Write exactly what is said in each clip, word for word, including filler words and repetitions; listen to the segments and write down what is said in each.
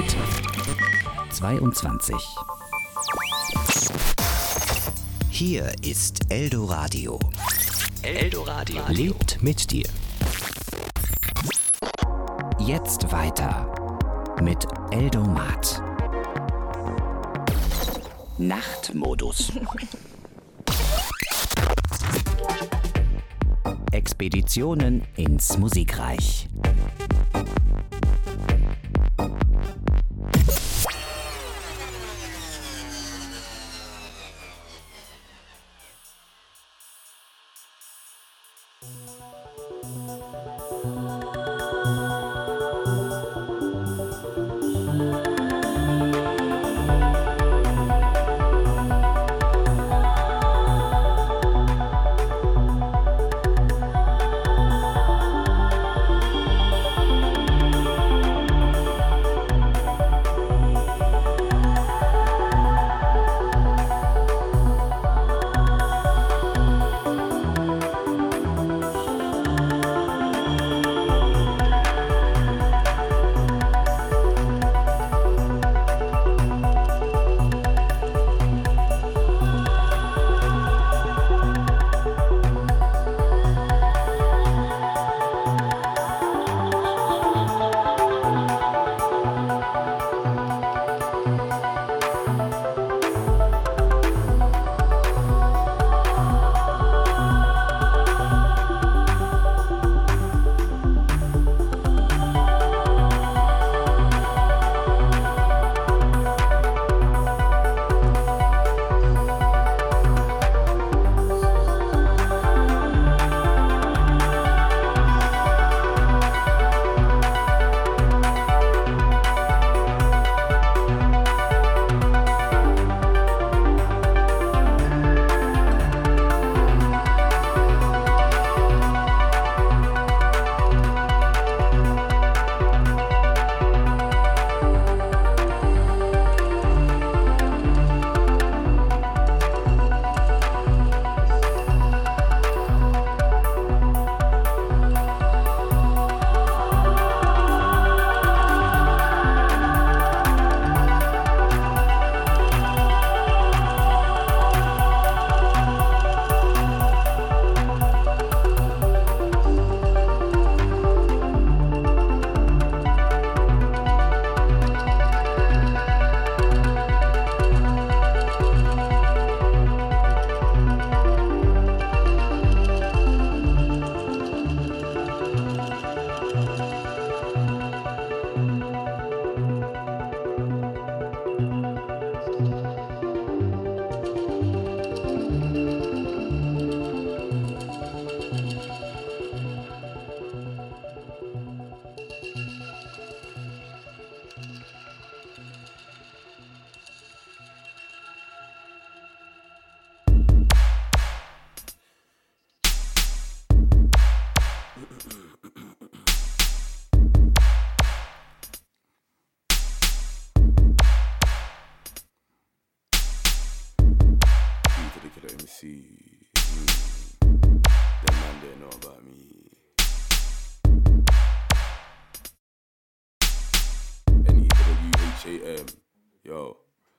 heute. zweiundzwanzig. Hier ist Eldoradio. Eldoradio lebt mit dir. Jetzt weiter mit Eldomat. Nachtmodus. Expeditionen ins Musikreich. Yo,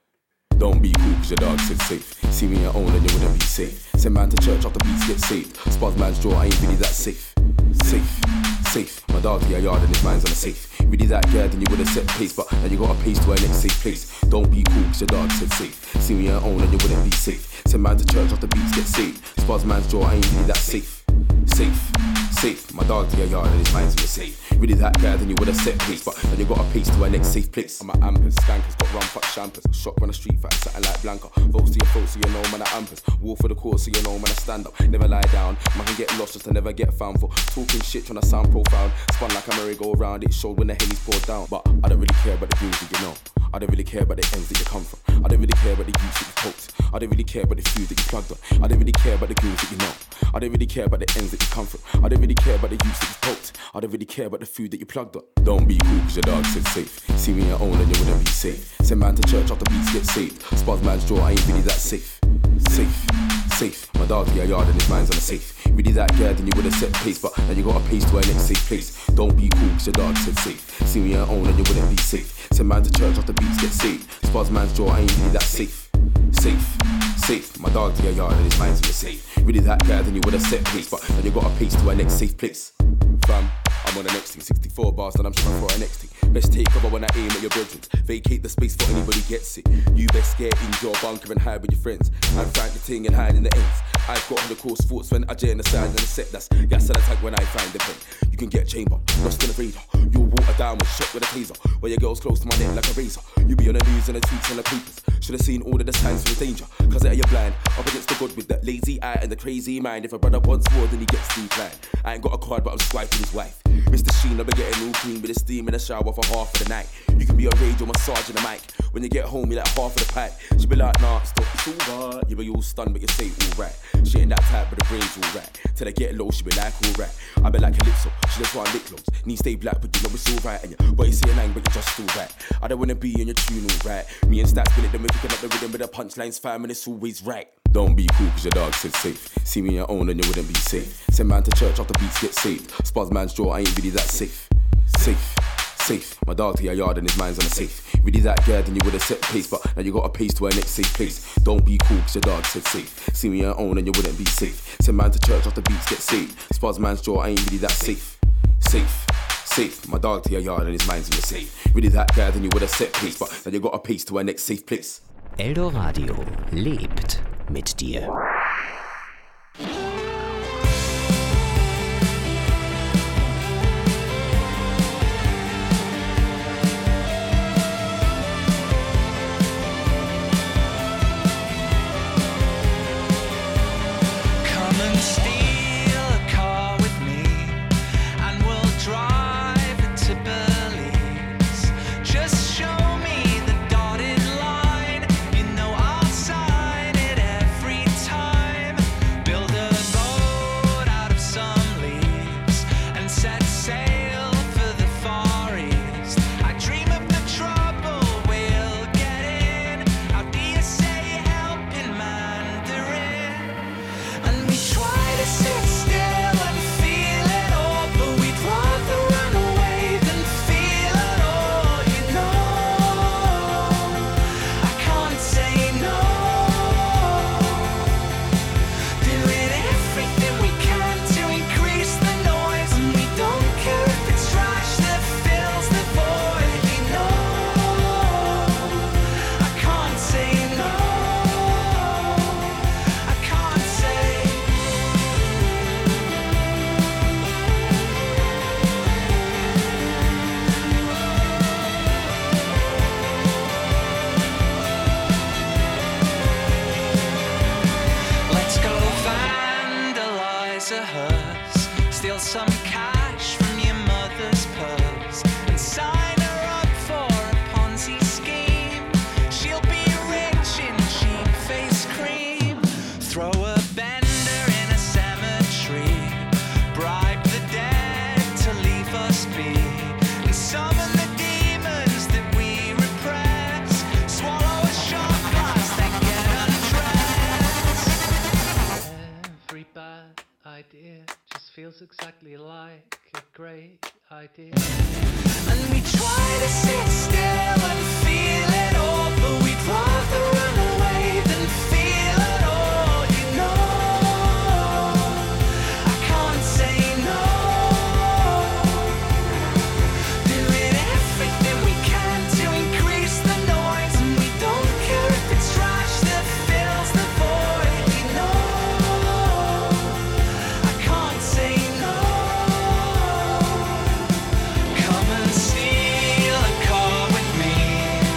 don't be cool cause your dog said safe. See me at home and you wouldn't be safe. Send man to church after beats get saved. Spaz man's jaw, I ain't really that safe. Safe, safe. My dog to your yard and his mind's on the safe. Really that girl then you would've set pace, but now you got a pace to our next safe place. Don't be cool cause your dog said safe. See me at home and you wouldn't be safe. Send man to church after beats get saved. Spaz man's jaw, I ain't really that safe. Safe, safe. My dog to your yard and his mind's on the safe. Really that guy, then you would've set pace, but then you got a pace to our next safe place. I'm at Ampers, Skankers, got rum, fuck champers. Shot on the street fight, something like Blanca. Votes to your throat, so you know man at Ampers. War for the cause, so you know man I stand up. Never lie down, man can get lost just to never get found for talking shit, trying to sound profound. Spun like a merry-go-round, it showed when the Henny's poured down. But I don't really care about the views that you know. I don't really care about the ends that you come from. I don't really care about the youth that you poked. I don't really care about the food that you plugged on. I don't really care about the goons that you know. I don't really care about the ends that you come from. I don't really care about the youth that you poked. I don't really care about the food that you plugged on. Don't be cool cause your dog said safe. See me at home and you wouldn't be safe. Send man to church after beats get saved. Spaz man's jaw, I ain't really that safe. Safe, safe. My dog to your yard and his mind's on the safe. Really that girl, then you would've set pace, but now you got a pace to our next safe place. Don't be cool cause your dog said safe. See me at home and you wouldn't be safe. Send man to church after beats get saved. Spars man's jaw, I ain't really that safe. Safe, safe. My dog to your yard and his mind's in the safe. Really that guy, then you would have set pace, but then you got a pace to our next safe place. Fam, I'm on the next thing. sixty-four bars, then I'm trying for our next thing. Best take cover when I aim at your brethren. Vacate the space for anybody gets it. You best get in your bunker and hide with your friends. And frank the ting and hide in the ends. I've got holocaust thoughts when I jay in the sand and the set. That's gas and attack when I find the pen. You can get chamber, lost in the radar. You'll water down with shot with a taser. Where your girl's close to my neck like a razor. You be on the news and the tweets and the papers. Should've seen all of the signs for the danger. Cause are you blind? Up against the god with that lazy eye and the crazy mind. If a brother wants more, then he gets declined. I ain't got a card, but I'm swiping his wife. Mister Sheen, I've been getting all clean with the steam in the shower for half of the night. You can be on radio, massaging the mic. When you get home, you like half of the pipe. She be like, nah, stop, it's alright. You be all stunned, but you say alright. She ain't that type, but the brain's alright. Till I get low, she be like, alright. I be like Calypso, she just want lick loads. Need stay black, but you know it's alright. And your boy say a nine, but you just alright. I don't wanna be in your tune, alright. Me and Stats spin it, then we picking up the rhythm with the punchlines, fam, and it's always right. Don't be cool cause your dog said safe. See me on your own and you wouldn't be safe. Send man to church after beats get saved. Spars man's jaw, I ain't really that safe. Safe, safe. My dog to your yard and his mind's on the safe. Really that guy, then you would've set pace, but now you got a pace to our next safe place. Don't be cool cause your dog said safe. See me on your own and you wouldn't be safe. Send man to church after beats get saved. Spars man's jaw, I ain't really that safe. Safe, safe. My dog to your yard and his mind's on the safe. Really that guy, then you would've set pace, but now you got a pace to our next safe place. Eldoradio lebt mit dir. Exactly like a great idea. And we try to sit still and feel it all, but we'd rather run away than feel it all, you know. I can't say no. Doing everything we can to increase the noise, and we don't care if it's trash that fills the void, you know. I can't say no. Come and steal a car with me.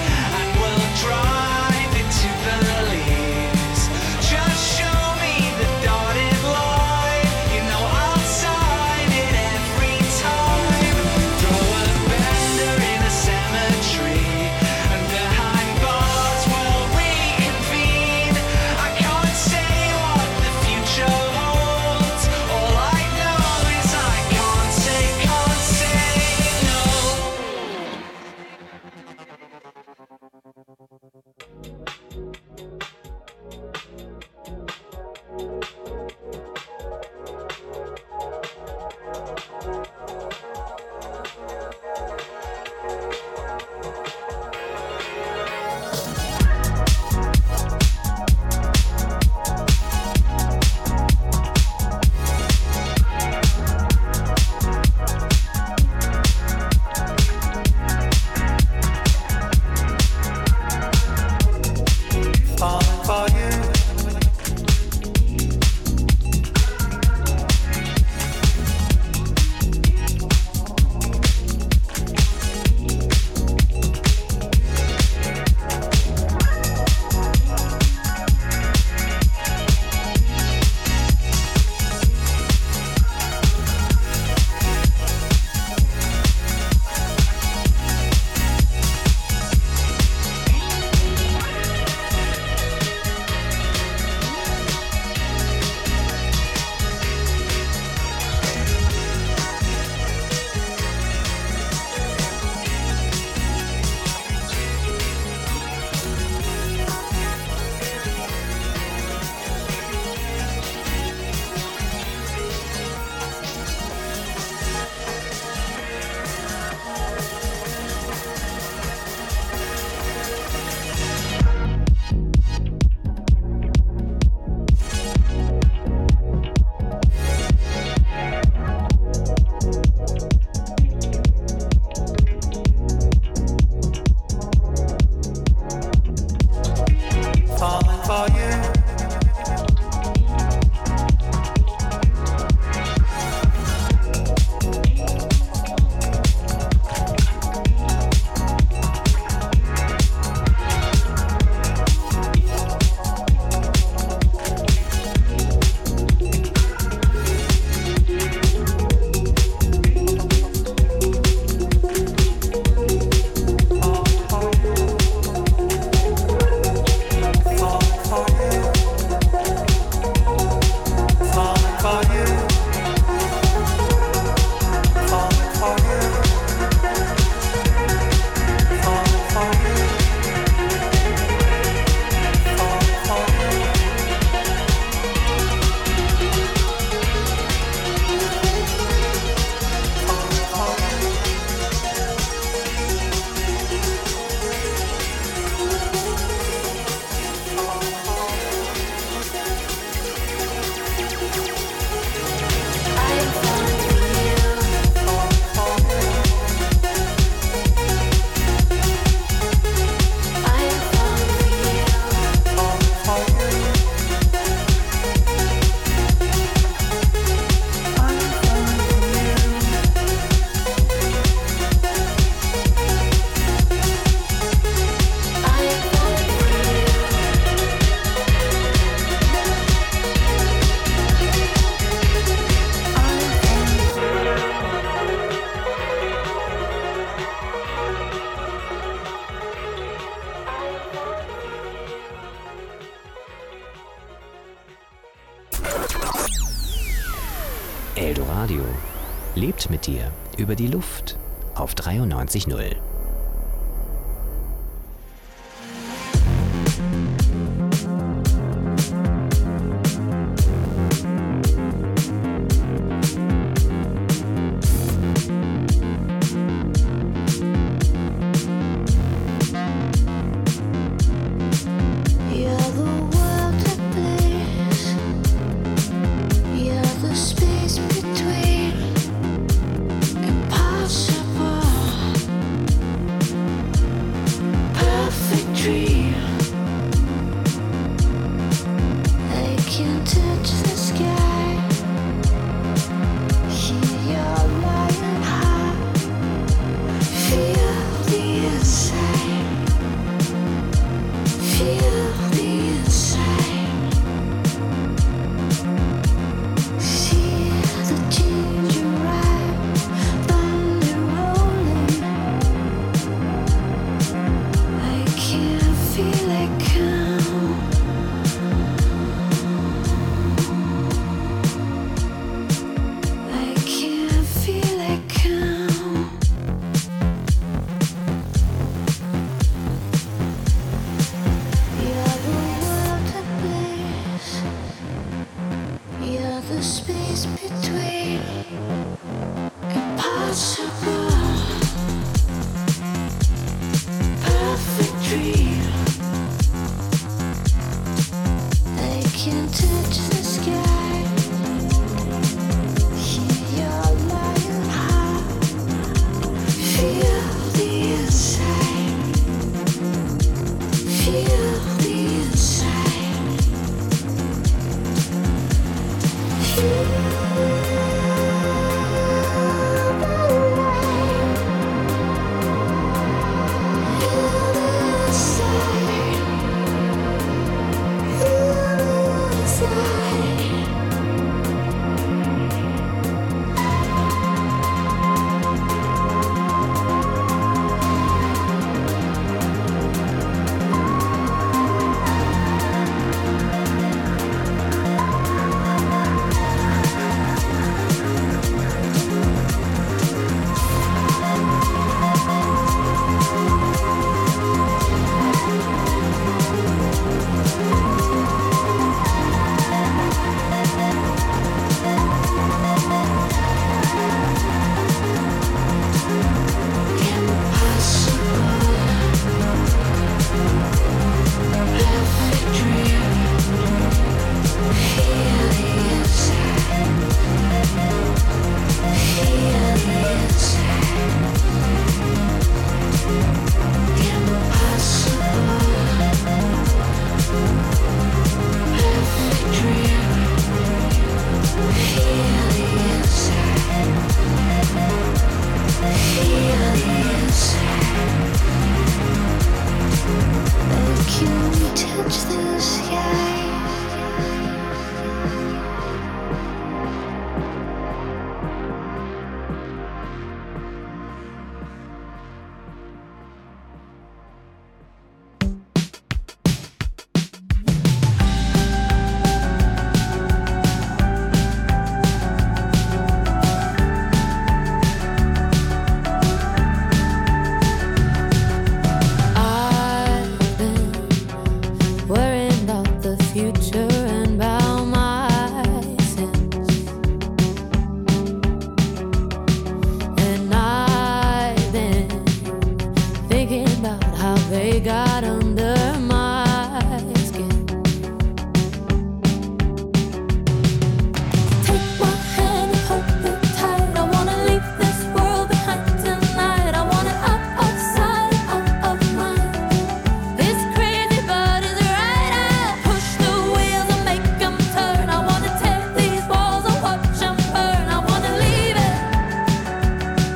Eldoradio lebt mit dir über die Luft auf dreiundneunzig Komma null.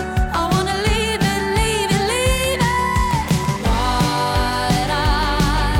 I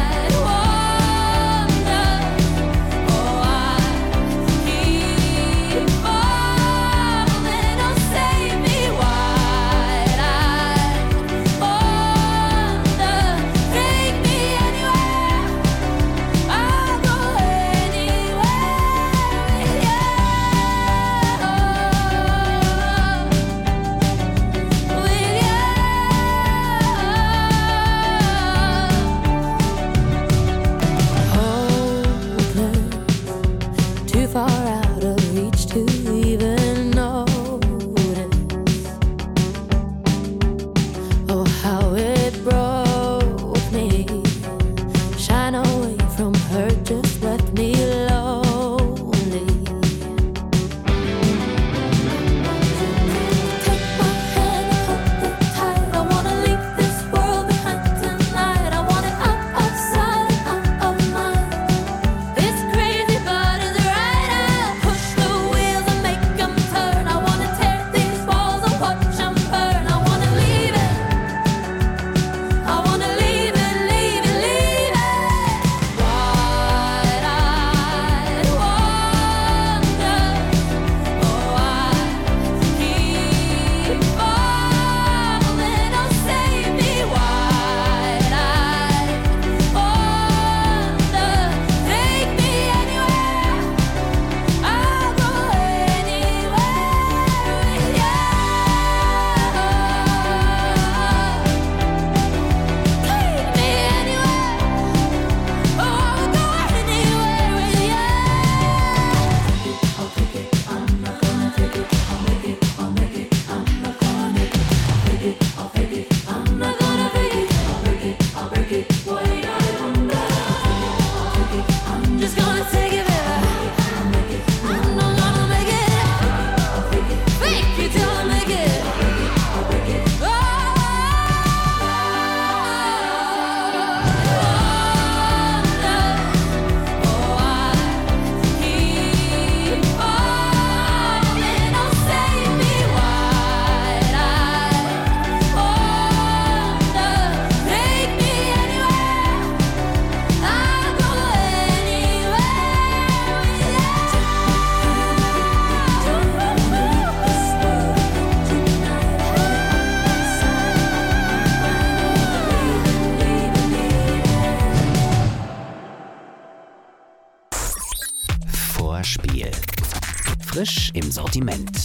Vorspiel. Frisch im Sortiment.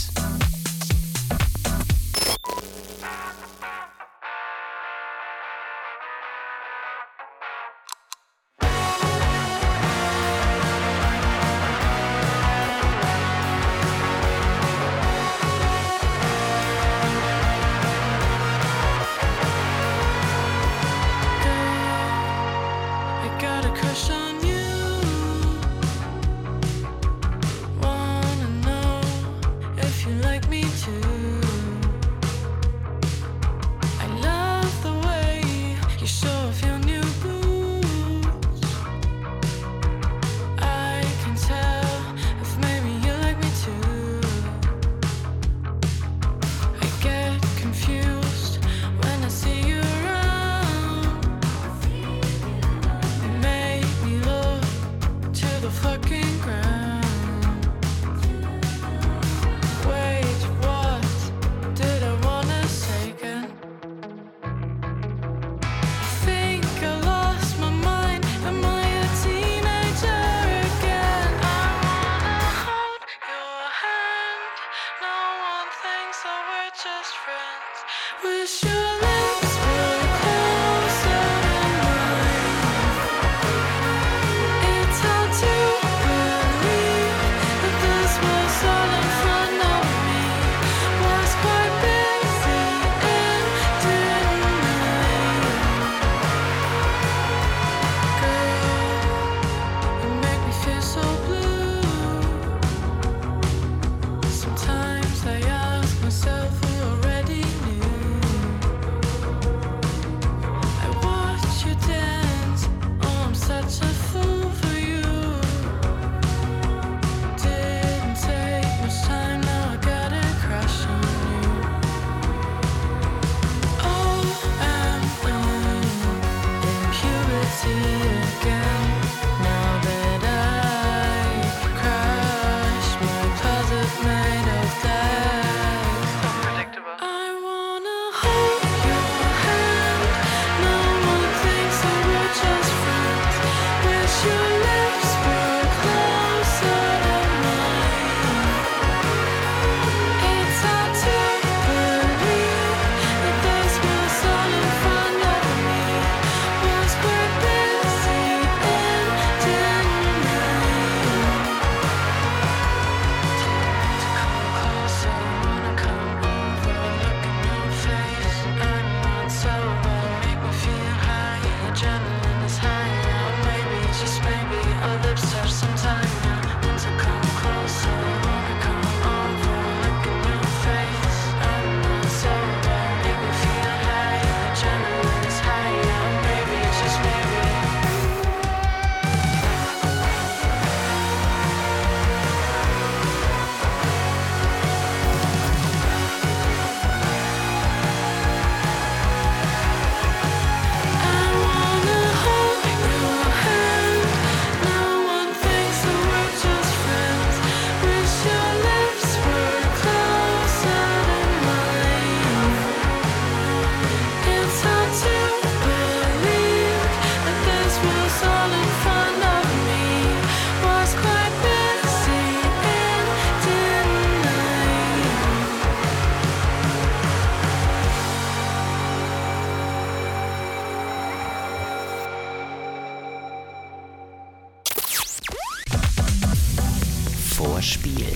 Vorspiel.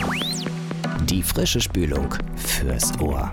Die frische Spülung fürs Ohr.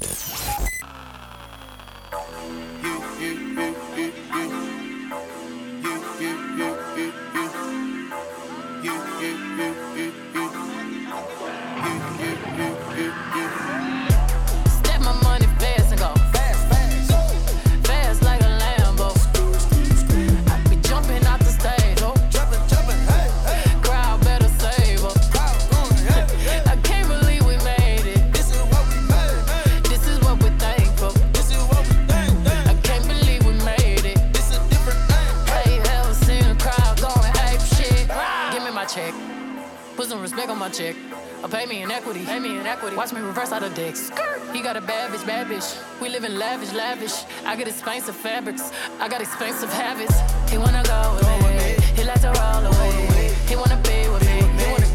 Chick, or pay me in equity, pay me in equity. Watch me reverse out of dicks. He got a bad bitch, bad bitch. We live in lavish, lavish. I got expensive fabrics, I got expensive habits. He wanna go with me, he likes to roll away. He wanna be with me, he wanna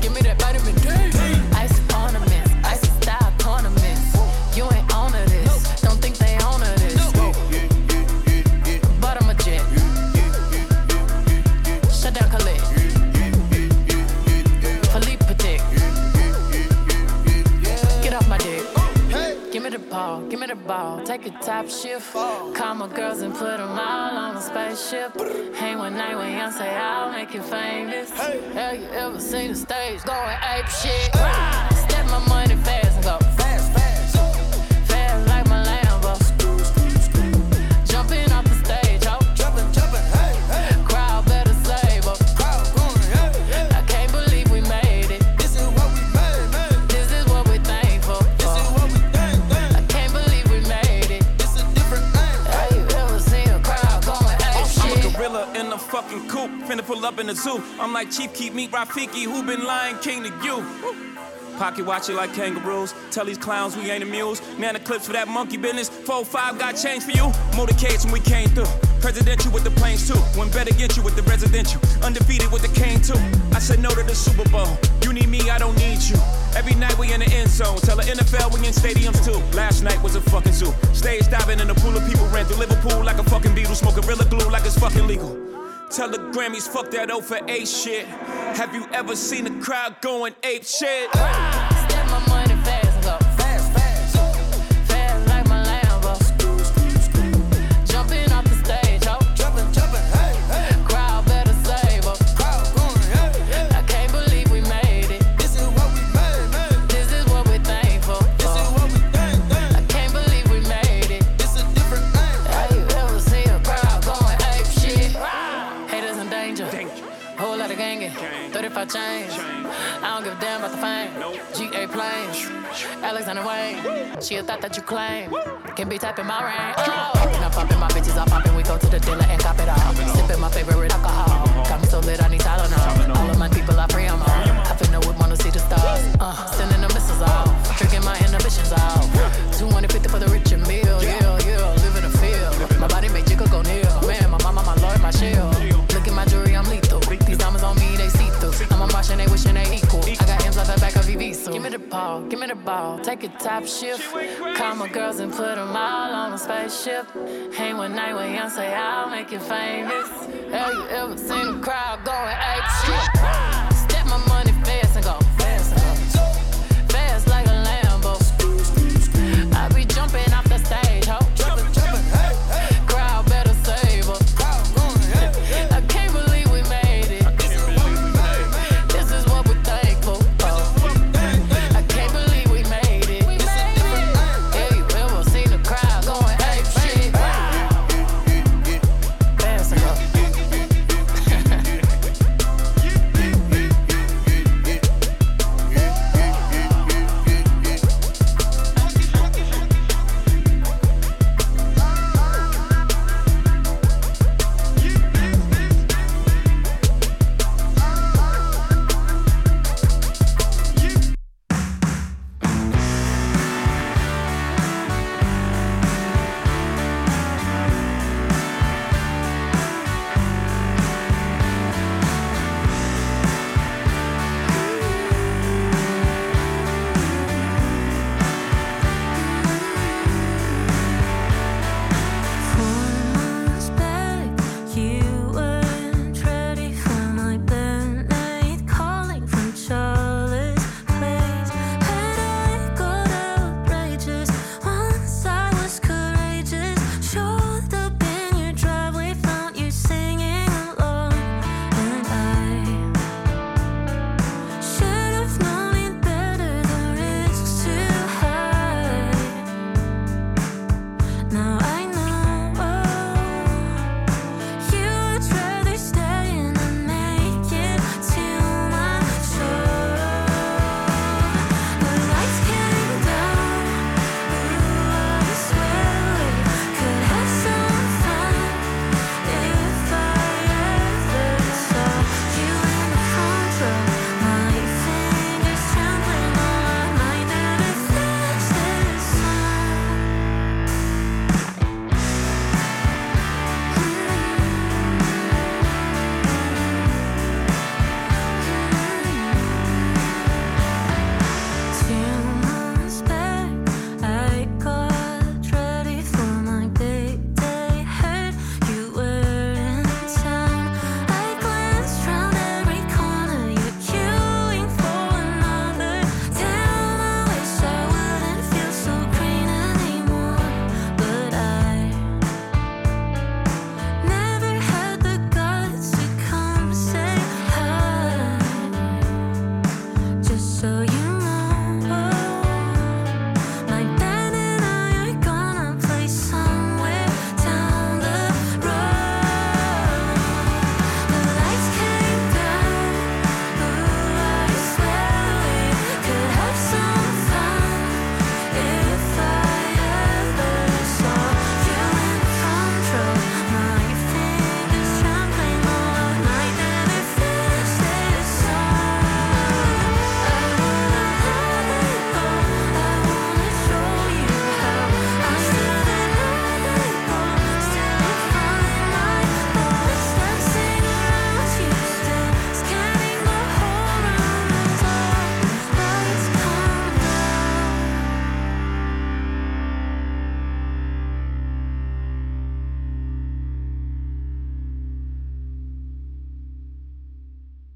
take a top shift. Call my girls and put them all on a spaceship. Hang one night with Young, say I'll make you famous. Have you ever seen the stage going ape shit? Step my money fast and go fast, fast, fast like my Lambo. Jumping off the stage, ho. Jumping, jumping, hey, hey. Crowd better save up. Crowd going, hey, hey. I can't believe we made it. This is what we made, made. This is what we thankful. This is what we thank, thank. I can't believe we made it. It's a different thing. Have you ever seen a crowd going ape shit? I'm a gorilla in the fucking coop, finna pull up in the zoo. I'm like Chief Keef, meet Rafiki, who been Lion King to you? Pocket watch it like kangaroos. Tell these clowns we ain't amused. Nana clips for that monkey business. four five got change for you. Motorcades when we came through. Presidential with the planes too. Went better get you with the residential. Undefeated with the cane too. I said no to the Super Bowl. You need me, I don't need you. Every night we in the end zone. Tell the N F L we in stadiums too. Last night was a fucking zoo. Stage diving in a pool of people. Ran through Liverpool like a fucking beetle. Smoke Gorilla Glue like it's fucking legal. Tell the Grammys, fuck that O for eight shit. Have you ever seen a crowd going ape shit? Step my money fast and go fast, fast, fast like my Lambo. Jumping off the stage, ho. Jumping, jumping, hey, hey. Crowd better save up. Crowd going, hey, hey. I can't believe we made it. This is what we made, made. This is what we thankful. This is what we thank, thank. I can't believe we made it. It's a different thing. Have you ever seen a crowd going ape shit? Haters in danger. danger. Whole lot of gangin'. thirty-five chains. I don't give a damn about the fame. G A planes. Alexander Wayne. She a thought that you claim. Can be typing my rain. Oh. Poppin' up, poppin', my bitches all poppin'. We go to the dealer and cop it all. Sippin' my favorite alcohol. Got me so lit, I need Tylenol. All of my people, I pray I'm on. I finna would wanna see the stars. Uh, sending the missiles off. Drinking my inhibitions off. two hundred fifty for the rich and meal. Yeah, yeah, live in the field. My body make jiggle go near. Man, my mama, my lord, my shield. Look at my jewelry, I'm lethal. These diamonds on me, they see through. I'm a Martian, they wishing they equal. I got M's off the back of V V, so give me the ball, give me the ball. Take a top shift. Call my girls and put them all on a spaceship. Hang one night with Young, say I'll make you famous. Have you ever seen a crowd going ape shit? Step my money fast and go fast and go fast like a Lambo. I be jumping off the stage, ho. Jumping, jumping, hey, hey. Crowd better save up. Crowd going, hey, hey. I can't believe we made it. This is what we made. This is what we're thankful for. I can't believe we made it. Have you ever seen a crowd going ape shit? Fast and go.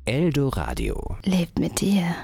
Eldoradio. Lebt mit dir.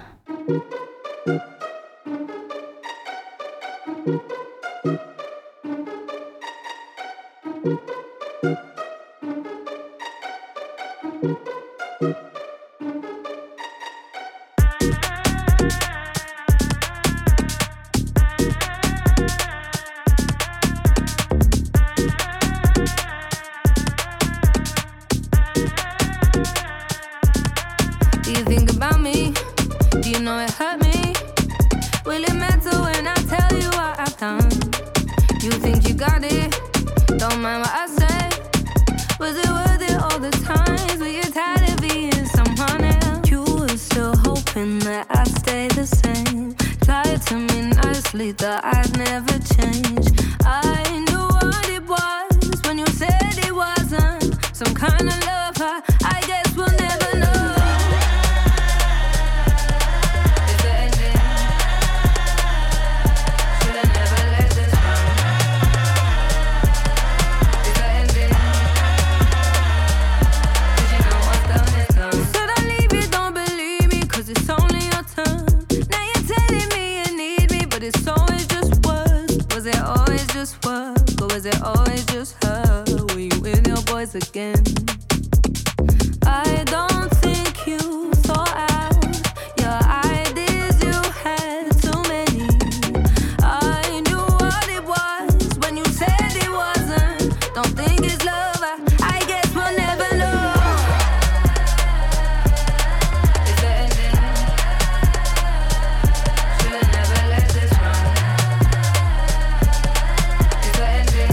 Do you think about me? Do you know it hurt me? Will it matter when I tell you what I've done? You think you got it? Don't mind what I say. Was it worth it all the times we get tired of being someone else? You were still hoping that I'd stay the same. Lied to me nicely that I'd never change. I knew what it was when you said it wasn't some kind of love. I, I guess we'll never know. Was it always just her? Were you with your boys again? I don't think you thought out your ideas, you had too many. I knew what it was when you said it wasn't. Don't think it's love, I, I guess we'll never know. It's the ending. Should've never let this run. It's the ending.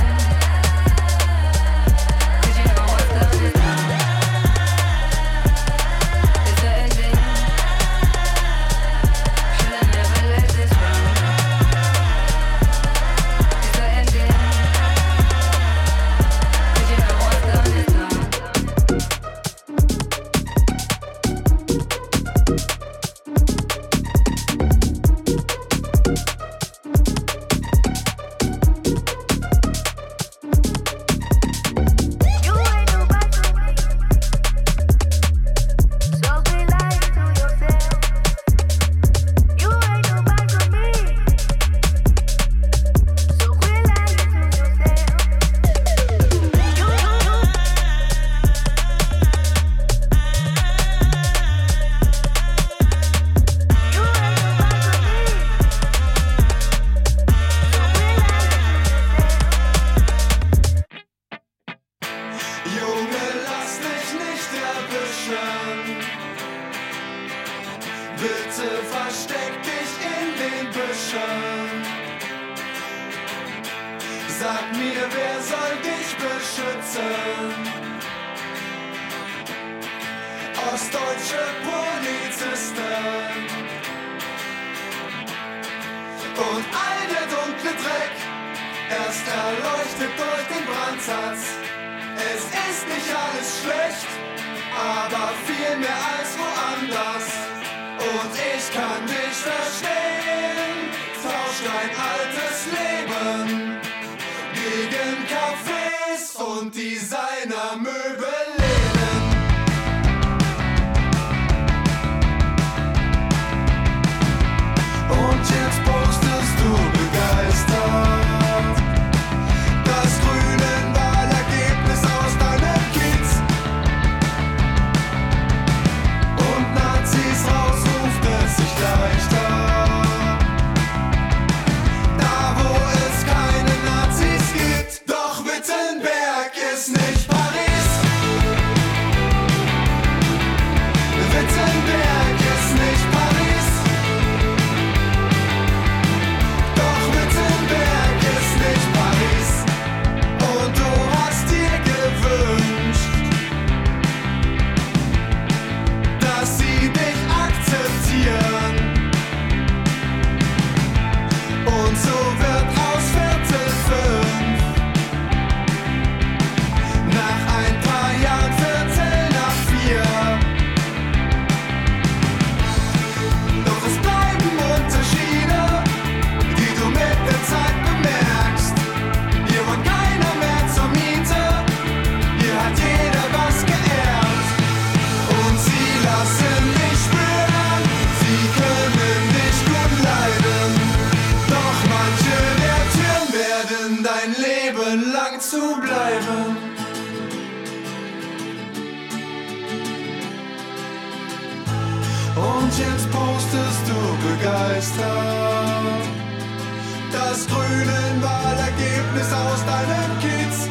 Und jetzt postest du begeistert das grüne Wahlergebnis aus deinem Kiez.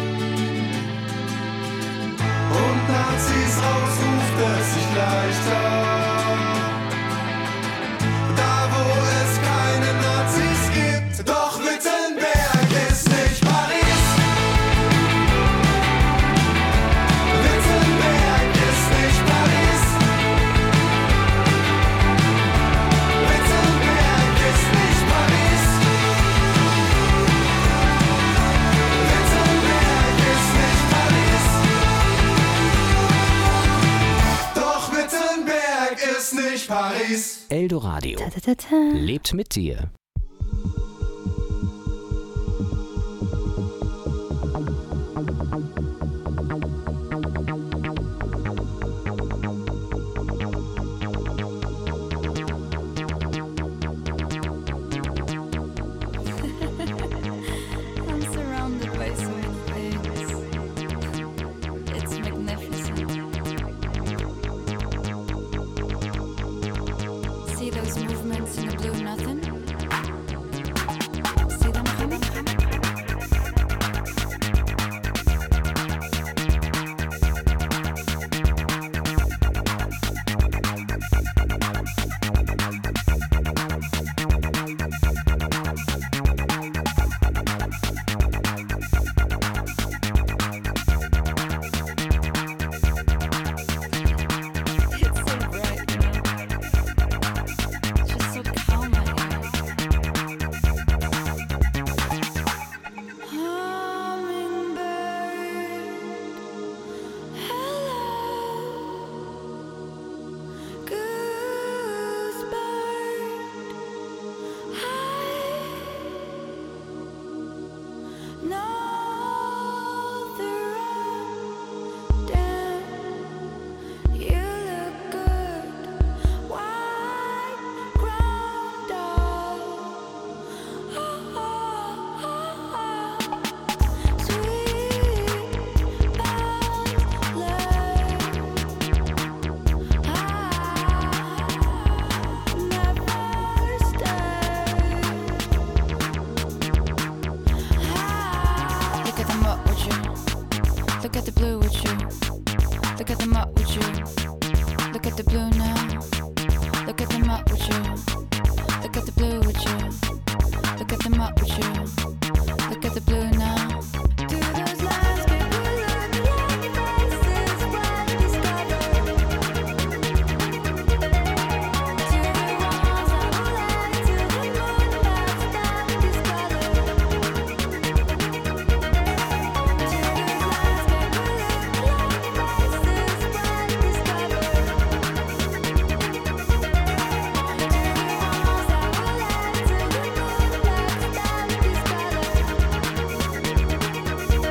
Und Nazis raus ruft es sich leichter. Da wo es keine Nazis gibt. Doch Wittenberg ist nicht Paris. Wittenberg ist nicht Paris. Wittenberg ist nicht Paris. Wittenberg ist nicht Paris. Doch Wittenberg ist nicht Paris. Eldoradio lebt mit dir. I'm surrounded by so many things. It's magnificent. See those movements in the blue nothing? See them coming? It's so bright, you know? It's just so calm out here. Hummingbird, hello. Goosebird, hi. Northern, you look good. White ground dog. Oh, oh, oh, oh. Sweet ballad. I never stay. Look at them up with you. Look at the blue with you. Look at them up with you. Look at the blue now. Look at them up with you. Look at the blue with you. Look at them up with you. Look at the blue now. Do those lines get blue? Look like faces what discovered. To the walls of the light, to the moonlight that discovered. Do those lines get blue? Look like faces what discovered. To the walls of the light, to the moonlight that discovered.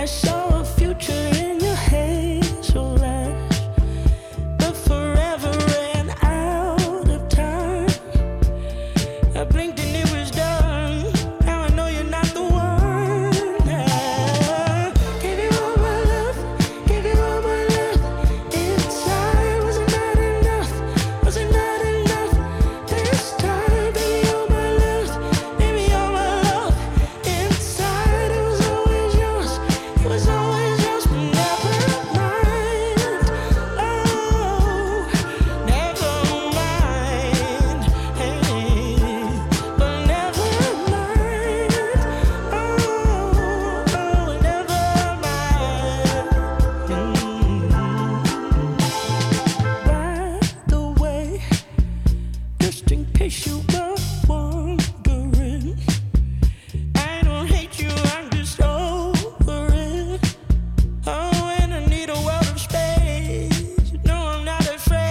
saw a future in your hazel eyes, but forever ran out of time. I blinked and it was done. Now I know you're not the one. I gave you all my love, gave you all my love. Inside, was it not enough? Was it not enough? This time, baby, all my love, baby, all my love. Inside, it was always yours, it was always yours, but never mind. Oh, never mind. Hey, but never mind. Oh, oh, never mind. By the way, just in case you were wondering, I don't hate you, I'm just over it. Oh, and I need a world of space. No, I'm not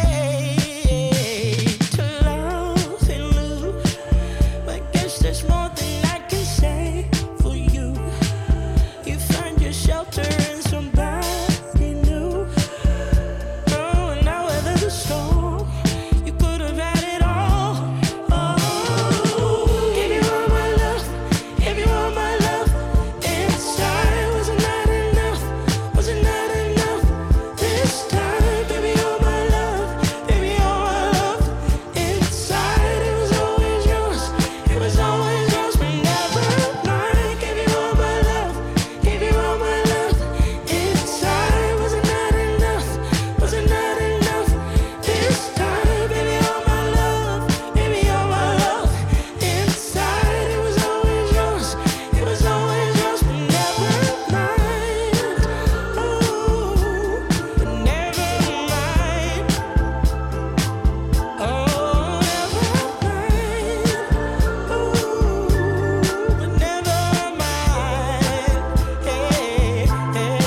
afraid to love and lose. I guess there's more than I can say for you. You find your shelter in somebody new. Oh, and now weather the storm. You could have had it all. Oh, give you all my love, give you all my love. Inside, was it not enough? Was it not enough? This time, baby, all my love, baby, all my love. Inside, it was always yours, it was always yours, but never mind. Give you all my love, give you all my love. Inside, was it not enough? Was it not enough? This time, baby, all my love, baby, all my love. Inside, it was always yours, it was always yours, but never mind. Oh, but never mind. Oh, never mind. Oh, but never mind. Hey, hey.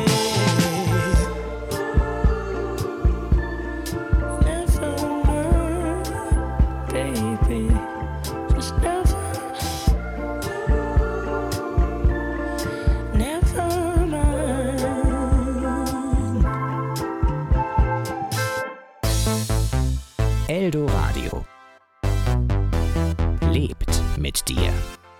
Never mind, baby. Just never, never mind. Eldoradio. Lebt mit dir.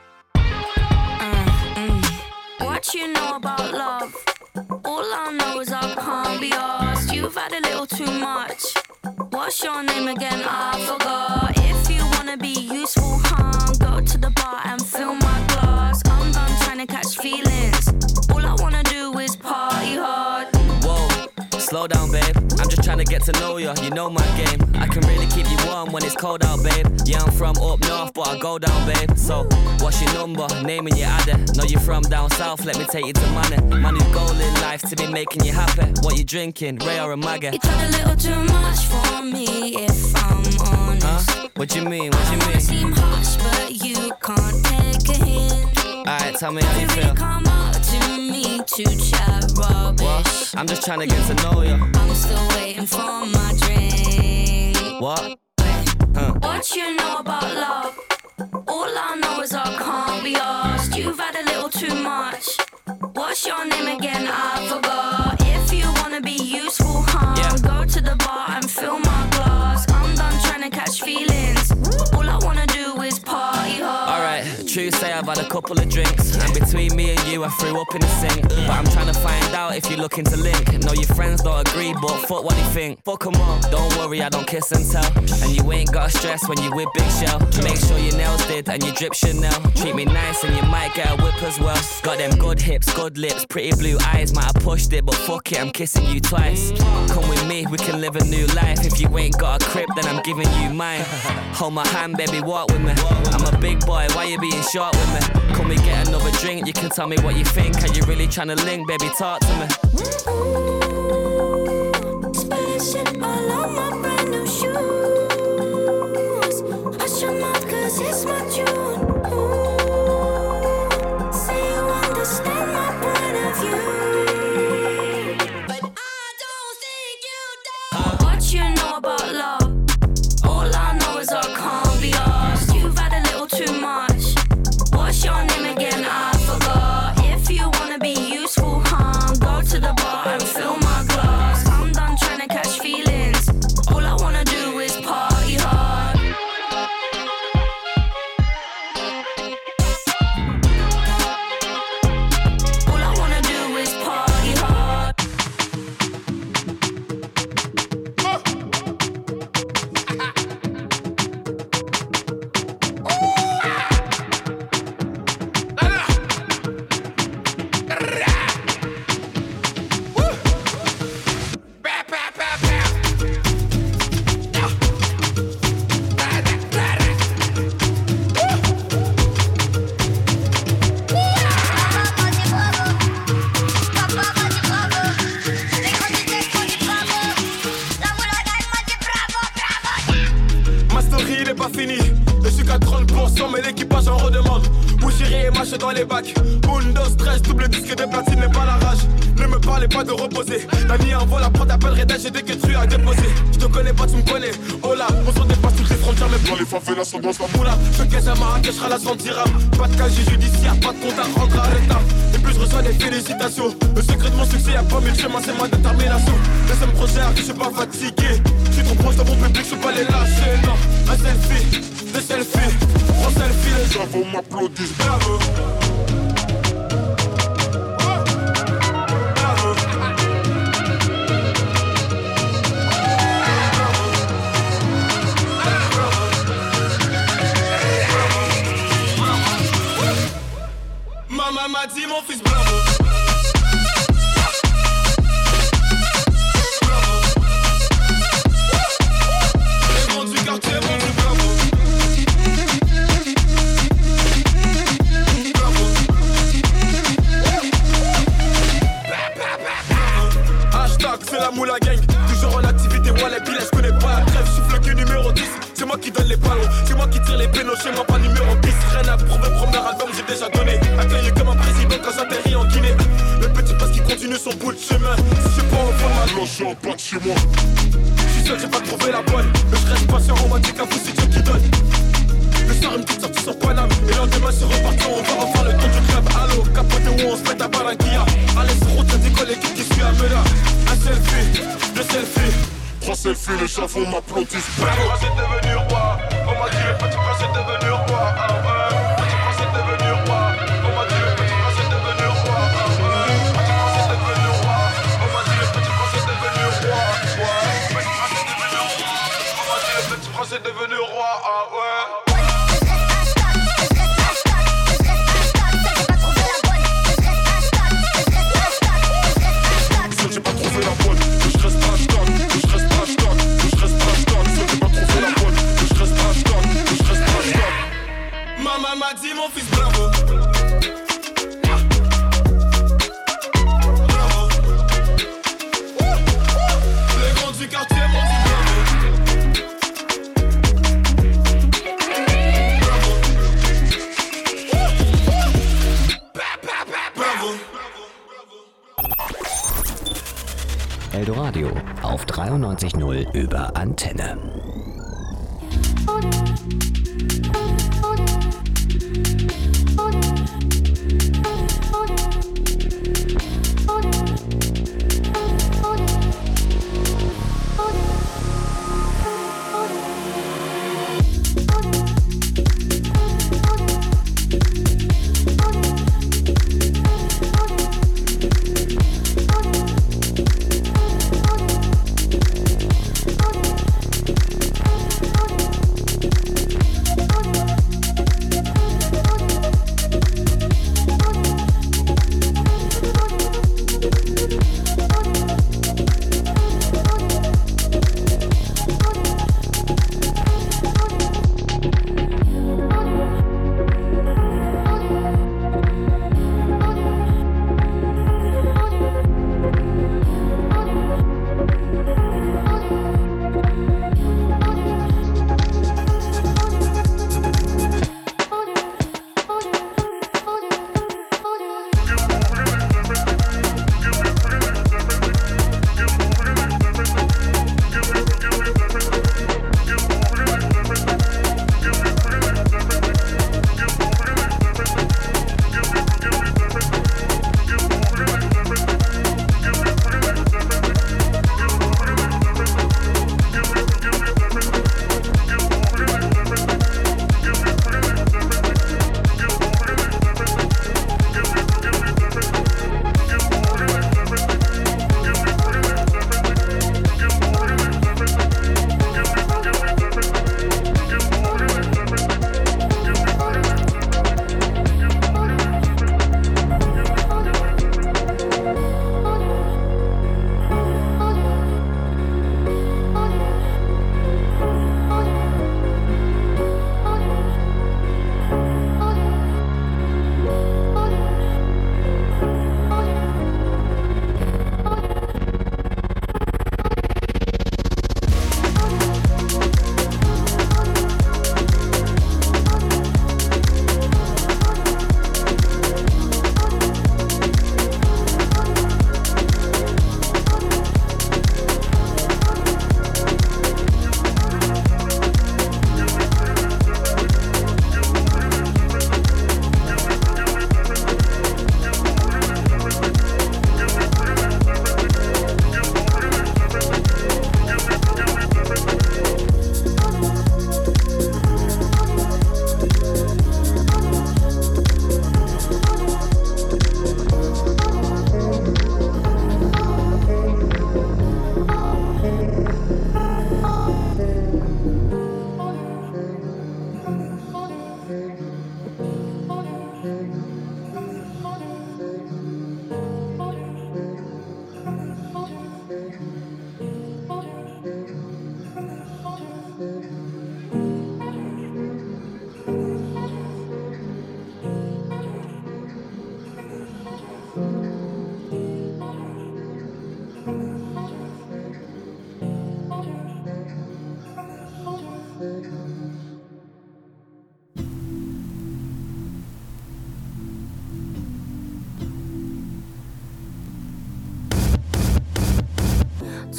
What you know about love? All I know is I can't be asked. You've had a little too much. What's your name again? I forgot. If you wanna be useful, huh? Go to the bar and fill my glass. I'm done trying to catch feelings. All I wanna do is party hard. Whoa, slow down, babe. I'm just trying to get to know you. You know my game. I can really keep you warm when it's cold out, babe. Yeah, I'm from up north, but I go down, babe. So, what's your number? Name and your adder. Know you're from down south, let me take you to money. My new goal in life to be making you happy. What you drinking, Ray or a Magga? You tried a little too much for me, if I'm honest. Huh? What you mean, what I you don't wanna mean? seem harsh, but you can't take a hint. Alright, tell me how you You really feel. come up to me to chat rubbish. What? I'm just trying to get to know you. I'm still waiting for my drink. What? Huh? What you know about love? All I know is I can't be asked. You've had a little too much. What's your name again? I forgot. If you wanna be useful, huh? Yeah. Go to the bar and fill my glass. I'm done trying to catch feelings. All I wanna do is party hard. Alright, true say I've had a couple of drinks. And between me and you I threw up in the sink. But I'm trying to find out if you're looking to link. No, your friends don't agree, but fuck what they think. Fuck 'em all, don't worry, I don't kiss and tell. And you ain't gotta stress when you with Big Shell. Make sure your nails did and you drip Chanel. Treat me nice and you might get a whip as well. Got them good hips, good lips, pretty blue eyes. Might have pushed it, but fuck it, I'm kissing you twice. Come with me, we can live a new life. If you ain't got a crib, then I'm giving you mine. Hold my hand, baby, walk with me. I'm a big boy, why you being short with me? Come we get another drink, you can tell me what you think. Are you really trying to link, baby, talk to me. Splashing all on my brand new shoes. Hush your mouth, cause it's my June. Ooh. Say you understand my point of view, but I don't think you do. What you know about love? All I know is I can't be asked. You've had a little too much. What's your name again? I forgot. If you wanna be useful, dans les bacs. Undo, stress, double disque de platine n'est pas la rage. Ne me parlez pas de reposer. La nuit en vol, après t'appellerai d'âge, j'ai des quêtes à déposer. Je te connais pas, tu me connais. Oh là, on s'en dépasse toutes les frontières, mais dans les favelas, on danse la moula. Je caisse à Marrakech, je la cent dirhams. Pas de casier judiciaire, pas de compte à rendre à l'état. Et puis je reçois des félicitations. Le secret de mon succès, y'a pas mille chemins, c'est ma détermination. Laisse-moi me projeter, je suis pas fatigué. Je suis trop proche de mon public, je peux pas les lâcher. Non, un selfie, des selfies. Prends selfie, les gens vont m'applaudir. Bravo. Maman m'a dit mon fils bravo. Les grands du quartier m'ont dit bravo. Bravo. Hashtag c'est la moula gang. Toujours en activité, moi les billets je connais pas la trêve. Souffle que numéro dix. C'est moi qui donne les ballons, c'est moi qui tire les pénaux, chez moi pas numéro dix. Rien à prouver, premier album j'ai déjà donné. Accueilli comme un président quand j'atterris en Guinée. Le petit passe qui continue son bout de chemin. Si je suis pas au fond de ma loge, je suis en bas de chez moi. Je suis seul, j'ai pas trouvé la bonne. Mais je reste patient, on m'a dit qu'à vous c'est Dieu qui donne. Le soir une petite sortie sur Paname. Et le lendemain c'est reparti, on va refaire le tour du club. Allo, capote où on se met à Barranquilla. Allez sur route, y'a des collègues qui suit à Mela. Un selfie, deux selfies. Trois selfies, les chats vont m'applaudir. Le petit prince est devenu roi. On m'a dit le petit prince est devenu roi. Alors euh, le petit prince est devenu roi. On m'a dit le petit prince est devenu roi. Alors euh, le petit prince est devenu roi. On m'a dit le petit prince est devenu roi. Ouais, le petit prince est devenu roi. On m'a dit le petit prince est devenu roi. Ah ouais. J'ai pas trouvé la bonne, que je reste hashtag, que je reste hashtag, que je reste hashtag, que j'ai pas trouvé la bonne, que je reste hashtag, que je reste hashtag. Maman m'a dit mon fils bravo. Bravo. Les grands du quartier m'ont dit bravo. Bravo. Bravo. Eldoradio auf dreiundneunzig Komma null über Antenne.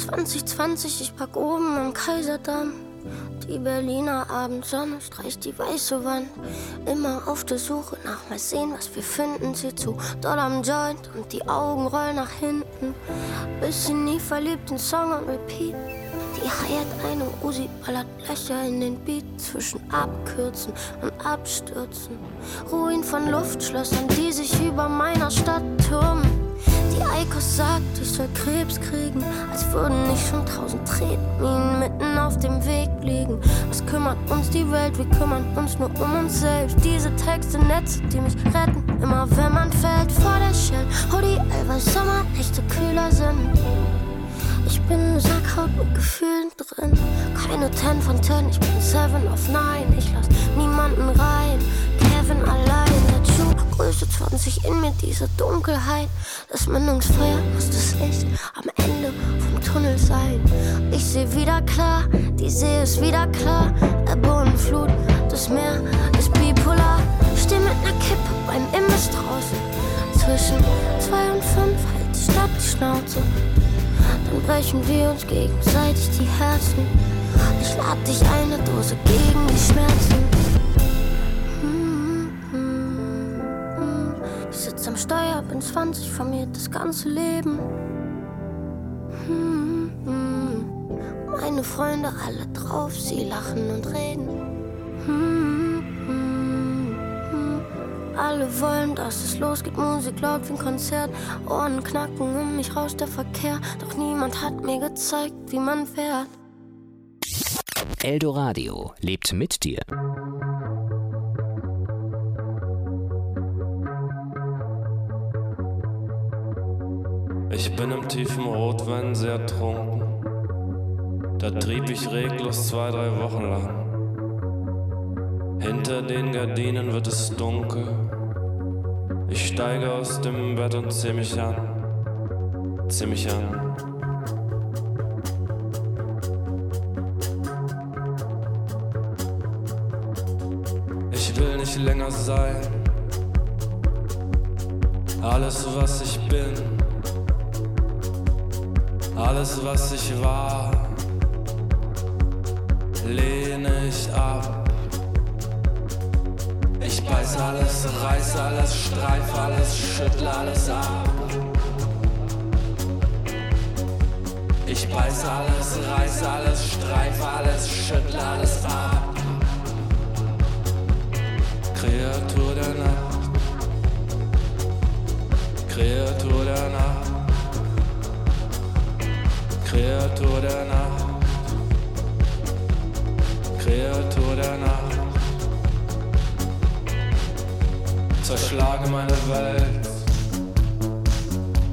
zwanzig zwanzig, ich pack oben am Kaiserdamm. Die Berliner Abendsonne streicht die weiße Wand. Immer auf der Suche nach mal sehen, was wir finden. Sie zu dort am Joint und die Augen rollen nach hinten. Bis sie nie verliebt, den Song on repeat. Die heiert eine Uzi, ballert Löcher in den Beat. Zwischen Abkürzen und Abstürzen. Ruin von Luftschlössern, die sich über meiner Stadt türmen. Die Eikos sagt, ich soll Krebs kriegen, als würden nicht schon tausend Tretminen mitten auf dem Weg liegen. Was kümmert uns die Welt, wir kümmern uns nur um uns selbst. Diese Texte, Netze, die mich retten, immer wenn man fällt vor der Shell. Hoodie, ey, weil Sommernächte kühler sind. Ich bin Sackhaut mit Gefühlen drin. Keine ten von ten, ich bin seven of nine. Ich lass niemanden rein, Kevin allein. Der Schuh, Größe zwanzig in mir, diese Dunkelheit. Das Mündungsfeuer muss das Licht am Ende vom Tunnel sein. Ich seh wieder klar, die See ist wieder klar. Ebbe und Flut, das Meer ist bipolar. Steh mit ner Kippe beim Imbiss draußen. Zwischen zwei und fünf hält die Stadt die Schnauze. Dann brechen wir uns gegenseitig die Herzen. Ich lad dich eine Dose gegen die Schmerzen. Ich sitz am Steuer, bin zwanzig, vermehrt das ganze Leben. Meine Freunde alle drauf, sie lachen und reden. Alle wollen, dass es losgeht, Musik laut wie ein Konzert. Ohren knacken, um mich rauscht der Verkehr. Doch niemand hat mir gezeigt, wie man fährt. Eldoradio lebt mit dir. Ich bin im tiefen Rotwein sehr trunken. Da trieb ich reglos zwei, drei Wochen lang. Hinter den Gardinen wird es dunkel. Ich steige aus dem Bett und zieh mich an. Zieh mich an. Ich will nicht länger sein. Alles, was ich bin. Alles, was ich war, lehne ich ab. Ich beiß alles, reiß alles, streif alles, schüttle alles ab. Ich beiß alles, reiß alles, streif alles, schüttle alles ab. Kreatur der Nacht, Kreatur der Nacht, Kreatur der Nacht, Kreatur der Nacht. Zerschlage meine Welt,